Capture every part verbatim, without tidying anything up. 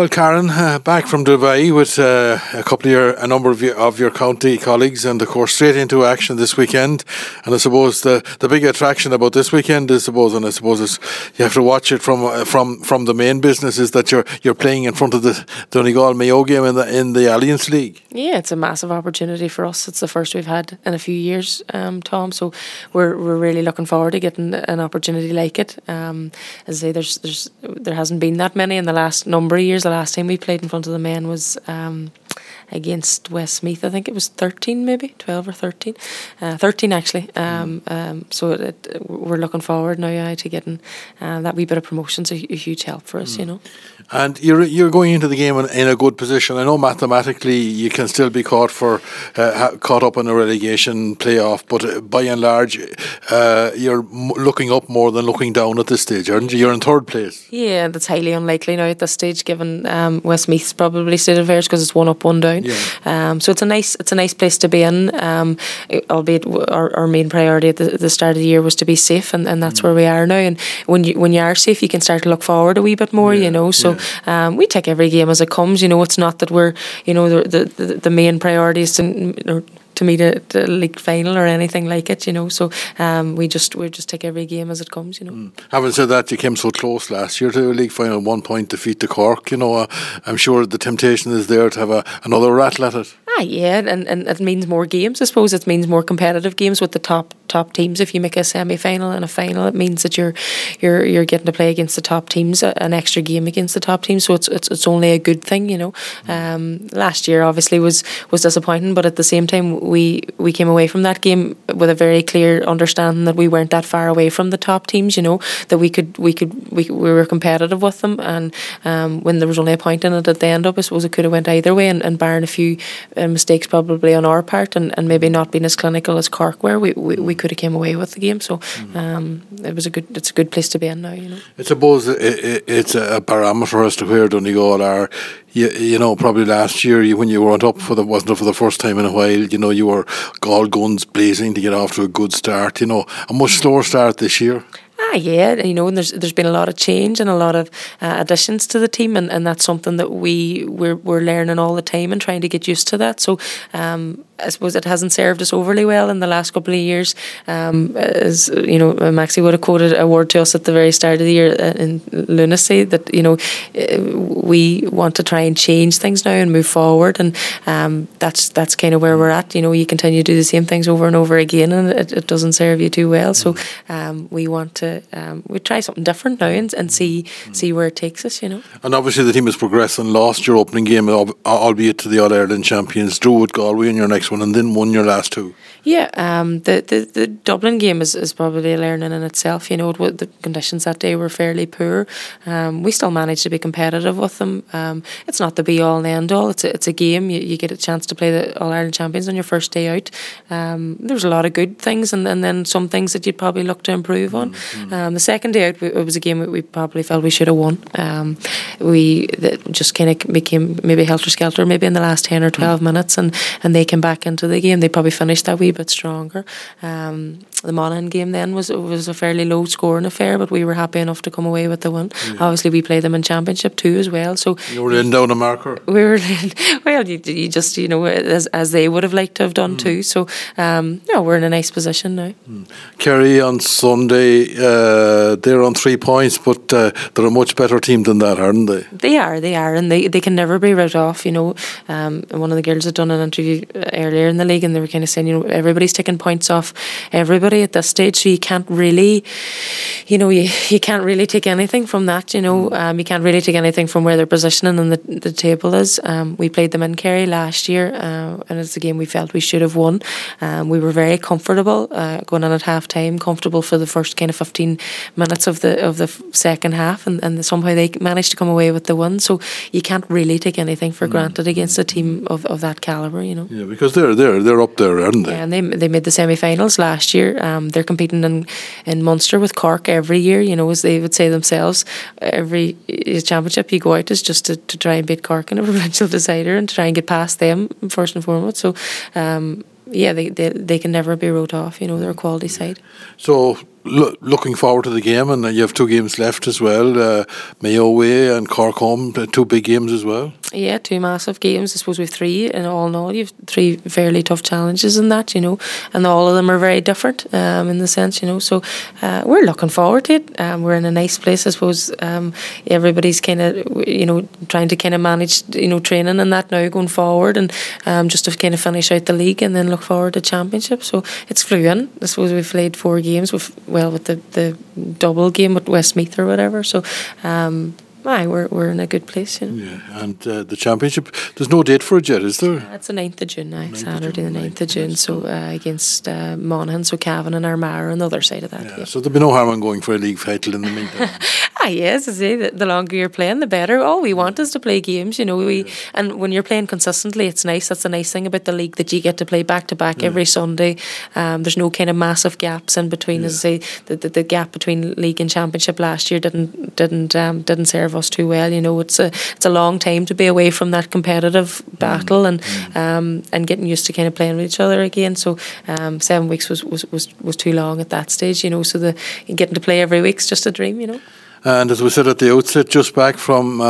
Well, Karen, uh, back from Dubai with uh, a couple of your, a number of your, of your county colleagues, and of course straight into action this weekend. And I suppose the, the big attraction about this weekend is, suppose, and I suppose it's, you have to watch it from uh, from from the main business, is that you're you're playing in front of the Donegal Mayo game in the in the Alliance League. Yeah, it's a massive opportunity for us. It's the first we've had in a few years, um, Tom. So we're we're really looking forward to getting an opportunity like it. Um, as I say, there's there's there hasn't been that many in the last number of years. The last time we played in front of the men was um, against Westmeath. I think it was thirteen, maybe twelve or thirteen, uh, thirteen actually. Um, um, so it, it, we're looking forward now yeah, to getting uh, that wee bit of promotion's a, a huge help for us, mm. you know. And you're you're going into the game in, in a good position. I know mathematically you can still be caught for uh, caught up in a relegation playoff, but uh, by and large, uh, you're m- looking up more than looking down at this stage, aren't you? You're in third place. Yeah, that's highly unlikely now at this stage, given um, Westmeath's probably state of affairs, because it's one up, one down. Yeah. Um, so it's a nice it's a nice place to be in. Um, albeit our, our main priority at the, the start of the year was to be safe, and, and that's mm. where we are now. And when you when you are safe, you can start to look forward a wee bit more, yeah. you know. So. Yeah. Um, we take every game as it comes, you know. It's not that we're, you know, the the, the main priority is to, to meet a, a league final or anything like it, you know. So um, we just we just take every game as it comes, you know. Mm. Having said that, you came so close last year to a league final, one point defeat to Cork. You know, uh, I'm sure the temptation is there to have a, another rattle at it. Ah, yeah, and, and it means more games. I suppose it means more competitive games with the top top teams. If you make a semi-final and a final, it means that you're you're you're getting to play against the top teams, an extra game against the top teams. So it's it's it's only a good thing, you know. Um, last year obviously was was disappointing, but at the same time we we came away from that game with a very clear understanding that we weren't that far away from the top teams, you know, that we could we could we we were competitive with them, and um, when there was only a point in it at the end of it, I suppose it could have went either way, and, and barring a few uh, mistakes probably on our part, and, and maybe not being as clinical as Cork were, we, we, we could have came away with the game. So um, it was a good it's a good place to be in now, you know. I suppose it, it, it's a barometer as to where Donegal are. You, you know, probably last year you, when you weren't up for the wasn't up for the first time in a while, you know, you were all guns blazing to get off to a good start. You know, a much slower start this year. Ah, yeah, you know, and there's there's been a lot of change and a lot of uh, additions to the team, and, and that's something that we we're we're learning all the time and trying to get used to that. So um, I suppose it hasn't served us overly well in the last couple of years. Um, as you know, Maxie would have quoted a word to us at the very start of the year in lunacy that, you know, we want to try and change things now and move forward, and um, that's that's kind of where we're at. You know, you continue to do the same things over and over again, and it, it doesn't serve you too well. So um, we want to um, we try something different now and, and see see where it takes us. You know. And obviously the team has progressed and lost your opening game, albeit to the All Ireland champions. Drew with Galway in your next one, and then won your last two. Yeah, um, the, the the Dublin game is, is probably a learning in itself. You know, the conditions that day were fairly poor. Um, we still managed to be competitive with them. Um, it's not the be all and end all. It's a, it's a game. You, you get a chance to play the All Ireland champions on your first day out. Um, there's a lot of good things, and, and then some things that you'd probably look to improve on. Mm-hmm. Um, the second day out, it was a game that we probably felt we should have won. Um, we just kind of became maybe helter skelter, maybe in the last ten or twelve mm-hmm. minutes, and, and they came back into the game. They probably finished that wee bit stronger. Um, the Monaghan game then was was a fairly low scoring affair, but we were happy enough to come away with the win. Yeah. Obviously, we played them in Championship too as well. So you were in down a marker. We were in, well, you, you just you know as as they would have liked to have done mm. too. So um, yeah, we're in a nice position now. Mm. Kerry on Sunday, uh, they're on three points, but uh, they're a much better team than that, aren't they? They are, they are, and they, they can never be wrote off. You know, um, one of the girls had done an interview earlier in the league, and they were kind of saying, you know, everybody's taking points off everybody at this stage, so you can't really, you know, you, you can't really take anything from that. You know, um, you can't really take anything from where their positioning on the the table is. Um, we played them in Kerry last year, uh, and it's a game we felt we should have won. Um, we were very comfortable uh, going in at half time, comfortable for the first kind of fifteen minutes of the of the second half, and, and somehow they managed to come away with the win. So you can't really take anything for mm. granted against a team of, of that calibre, you know. Yeah, because they're they're they're up there, aren't they? Yeah, and they they made the semi-finals last year. Um, they're competing in, in Munster with Cork every year, you know, as they would say themselves. Every championship you go out is just to, to try and beat Cork in a provincial decider and to try and get past them first and foremost. So um, yeah, they, they they can never be wrote off, you know, they're a quality side. So lo- looking forward to the game, and you have two games left as well. Uh, Mayo away and Cork home, uh, two big games as well. Yeah, two massive games. I suppose we've three in all in all. You've three fairly tough challenges in that, you know, and all of them are very different um, in the sense, you know. So uh, we're looking forward to it. Um, we're in a nice place, I suppose. Um, everybody's kind of, you know, trying to kind of manage, you know, training and that now going forward, and um, just to kind of finish out the league and then look forward to championship. So it's flew in. I suppose we've played four games with well with the the double game with Westmeath or whatever. So. Um, Aye, we're we're in a good place, you know. Yeah, and uh, the championship, there's no date for it yet, is there? Uh, it's the ninth of June, aye, ninth Saturday of June, the ninth of June, yes. so uh, against uh, Monaghan, so Cavan and Armagh on the other side of that. Yeah, Yeah. so there'll be no harm in going for a league title in the meantime. Ah, yes, I say, the, the longer you're playing, the better. All we want is to play games, you know. We Yeah. And when you're playing consistently, it's nice. That's the nice thing about the league, that you get to play back to back every Sunday. Um, there's no kind of massive gaps in between. Yeah. As I say, the, the the gap between league and championship last year didn't didn't um, didn't serve us too well. You know, it's a it's a long time to be away from that competitive battle and um, and getting used to kind of playing with each other again. So um, seven weeks was, was, was, was too long at that stage. You know, so the getting to play every week's just a dream. You know. And as we said at the outset, just back from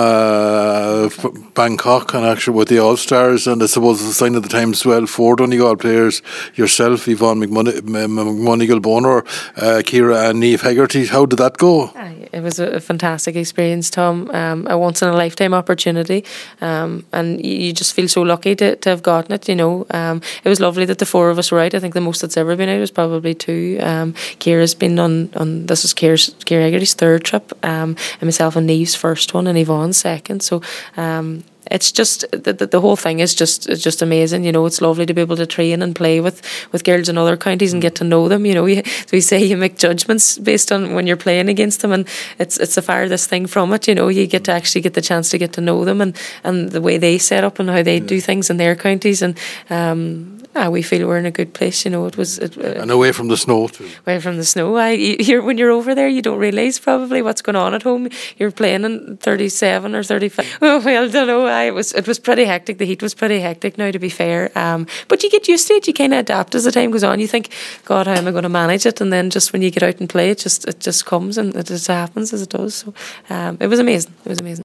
uh, f- Bangkok and actually with the All Stars, and I suppose it's a sign of the times as well. Four Donegal players, yourself, Yvonne McMonaghan, McMonigal Boner, uh, Ciara and Niamh Hegarty. How did that go? Aye, it was a, a fantastic experience, Tom. Um, a once in a lifetime opportunity, um, and you, you just feel so lucky to, to have gotten it. You know, um, it was lovely that the four of us were out. I think the most that's ever been out was probably two. Um, Ciara's been on on this is Ciara's, Ciara Hegarty's third trip. Um, and myself and Niamh's first one and Yvonne's second. So um, it's just the, the, the whole thing is just is just amazing. You know, it's lovely to be able to train and play with, with girls in other counties and get to know them. You know, you, so we say you make judgments based on when you're playing against them, and it's it's the farthest thing from it. You know, you get to actually get the chance to get to know them and, and the way they set up and how they yeah. do things in their counties, and um, ah, we feel we're in a good place. You know, it was it, uh, and away from the snow too. Away from the snow. I you're, when you're over there, you don't realise probably what's going on at home. You're playing in thirty-seven or thirty-five. Oh, well, I don't know. I it was it was pretty hectic. The heat was pretty hectic. Now, to be fair, um, but you get used to it. You kind of adapt as the time goes on. You think, God, how am I going to manage it? And then just when you get out and play, it just it just comes and it just happens as it does. So um, it was amazing. It was amazing.